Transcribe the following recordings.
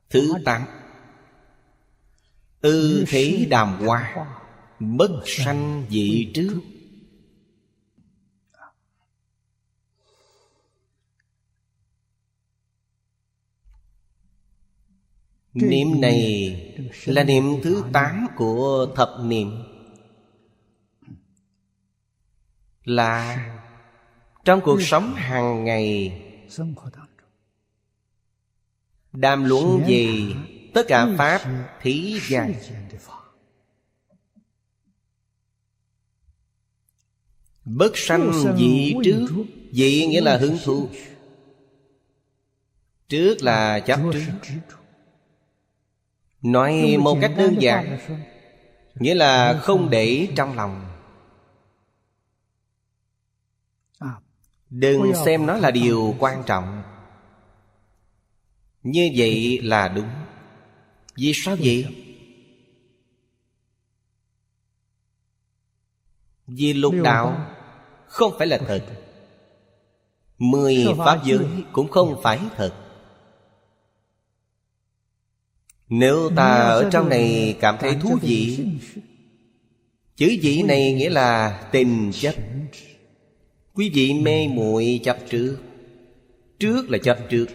Thứ 8, ư thế đàm hoa, bất sanh dị trước. Niệm này là niệm thứ 8 của thập niệm, là trong cuộc sống hàng ngày đàm luận về tất cả pháp thế gian. Bất sanh dị trước. Dị nghĩa là hứng thú, trước là chấp trước. Nói một cách đơn giản, nghĩa là không để trong lòng. Đừng xem nó là điều quan trọng. Như vậy là đúng. Vì sao vậy? Vì lục đạo không phải là thật, 10 pháp giới cũng không phải thật. Nếu ta ở trong này cảm thấy thú vị, chữ vị này nghĩa là tình chấp. Quý vị mê muội chấp trước. Trước là chấp trước.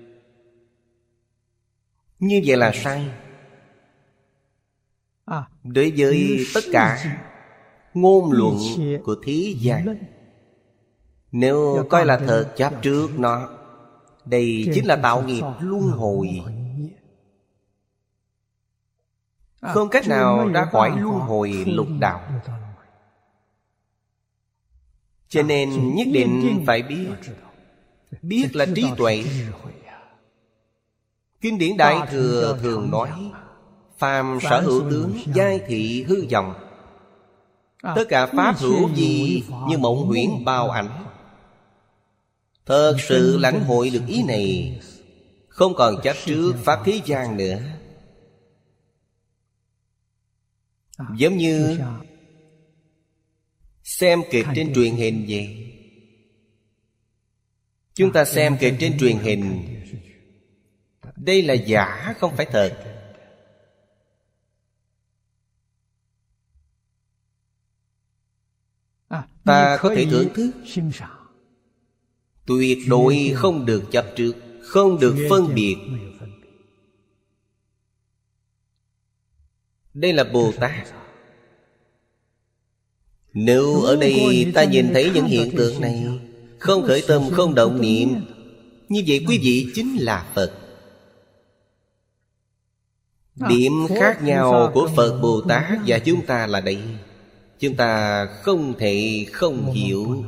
Như vậy là sai. Đối với tất cả ngôn luận của thế gian, nếu coi là thật chấp trước nó, đây chính là tạo nghiệp luân hồi, không cách nào ra khỏi luân hồi lục đạo. Cho nên nhất định phải biết. Biết là trí tuệ. Kinh điển Đại Thừa thường nói: phàm sở hữu tướng, giai thị hư vọng. Tất cả pháp hữu vi như mộng huyễn bao ảnh. Thật sự lãnh hội được ý này, không còn chấp trước pháp thế gian nữa. Giống như xem kịch trên truyền hình vậy. Chúng ta xem kịch trên truyền hình, đây là giả, không phải thật. Ta có thể thưởng thức, tuyệt đối không được chấp trước, không được phân biệt. Đây là Bồ Tát. Nếu ở đây ta nhìn thấy những hiện tượng này, không khởi tâm, không động niệm, như vậy quý vị chính là Phật. Điểm khác nhau của Phật Bồ Tát và chúng ta là đây. Chúng ta không thể không hiểu.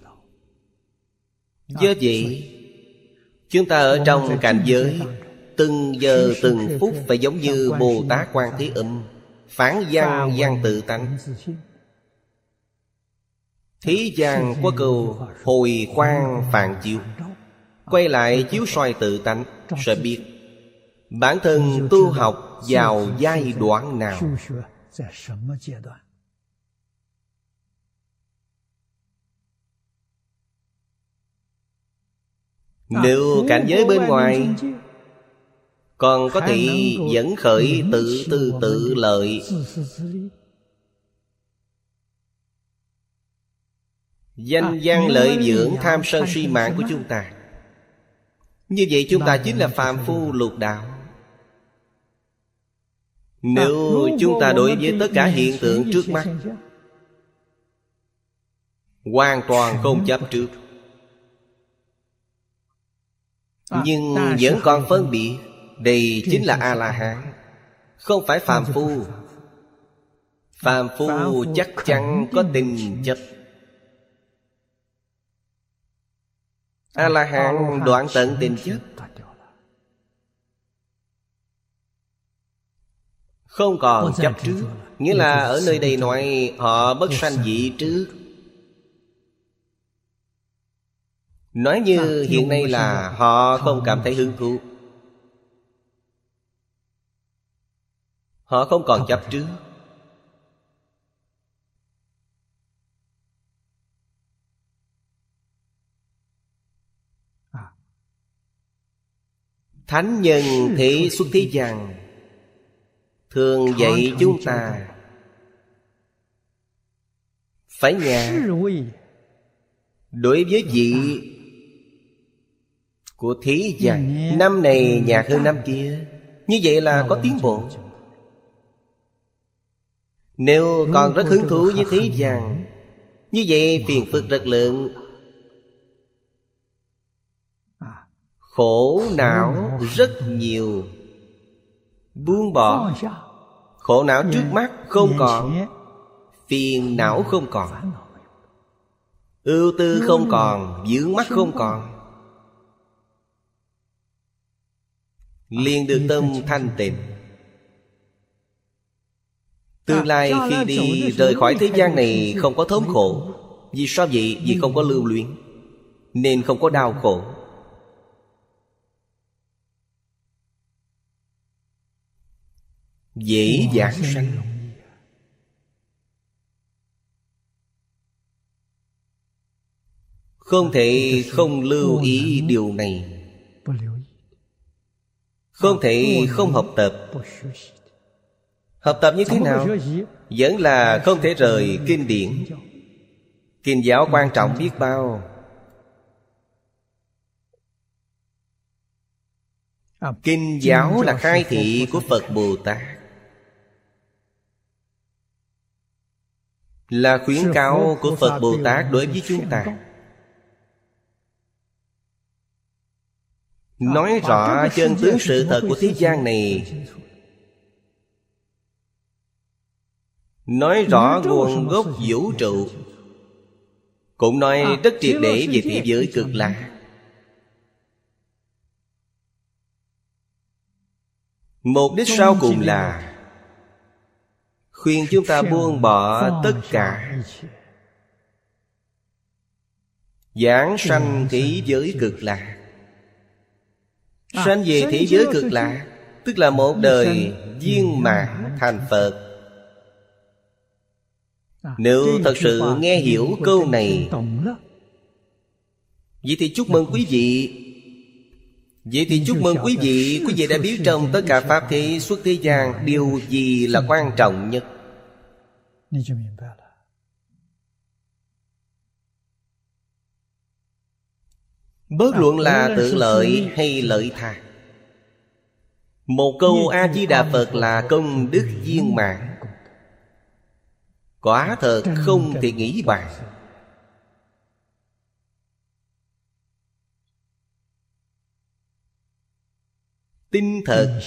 Do vậy, chúng ta ở trong cảnh giới từng giờ từng phút phải giống như Bồ Tát Quan Thế Âm, phán văn văn tự tánh. Thế gian có câu hồi quang phản chiếu, quay lại chiếu soi tự tánh, sẽ biết bản thân tu học vào giai đoạn nào. Nếu cảnh giới bên ngoài còn có thể dẫn khởi tự tư tự lợi, danh văn lợi dưỡng tham sân si mạng của chúng ta, như vậy chúng ta chính là phàm phu lục đạo. Nếu chúng ta đối với tất cả hiện tượng trước mắt hoàn toàn không chấp trước, nhưng vẫn còn phân biệt, đây chính là A-la-hán, không phải phàm phu. Phàm phu chắc chắn có tình chấp. A-la-hán đoạn tận tình chấp, không còn chấp trước. Nghĩa là ở nơi đây nói họ bất sanh dị trước. Nói như hiện nay là họ không cảm thấy hứng thú, họ không còn chấp trước. Thánh nhân thế xuất thế gian thường dạy chúng ta phải nhạc đối với vị của thế gian. Năm này nhạc hơn năm kia, như vậy là có tiến bộ. Nếu còn rất hứng thú với thế gian, như vậy phiền phức rất lớn, khổ não rất nhiều. Buông bỏ, khổ não trước mắt không còn, phiền não không còn, ưu tư không còn, vướng mắc không còn, liền được tâm thanh tịnh. Tương lai khi đi rời khỏi thế gian này không có thống khổ. Vì sao vậy? Vì không có lưu luyến, nên không có đau khổ. Dễ giảng sanh. Không thể không lưu ý điều này, không thể không học tập. Học tập như thế nào? Vẫn là không thể rời kinh điển. Kinh giáo quan trọng biết bao. Kinh giáo là khai thị của Phật Bồ Tát, là khuyến cáo của Phật Bồ Tát đối với chúng ta. Nói rõ chân tướng sự thật của thế gian này, nói rõ nguồn gốc vũ trụ, cũng nói rất triệt để về thế giới cực lạc. Mục đích sau cùng là khuyên chúng ta buông bỏ tất cả, giảng sanh thế giới cực lạc. Sanh về thế giới cực lạc, tức là một đời viên mãn thành Phật. Nếu thật sự nghe hiểu câu này, vậy thì chúc mừng quý vị. Vậy thì chúc mừng quý vị. Quý vị đã biết trong tất cả pháp thế xuất thế gian, điều gì là quan trọng nhất? Bất luận là tự lợi hay lợi tha, một câu A-di-đà Phật là công đức viên mãn, quả thật không thể nghĩ bàn. Tin thật,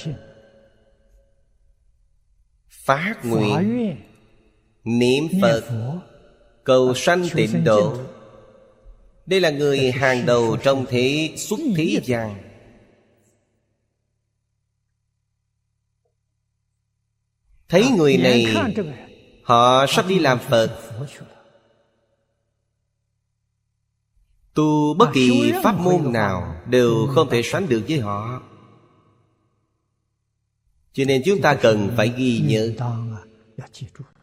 phát nguyện, niệm Phật, cầu sanh tịnh độ. Đây là người hàng đầu trong thế xuất thế gian. Thấy người này, họ sắp đi làm Phật. Tu bất kỳ pháp môn nào đều không thể sánh được với họ. Cho nên chúng ta cần phải ghi nhớ.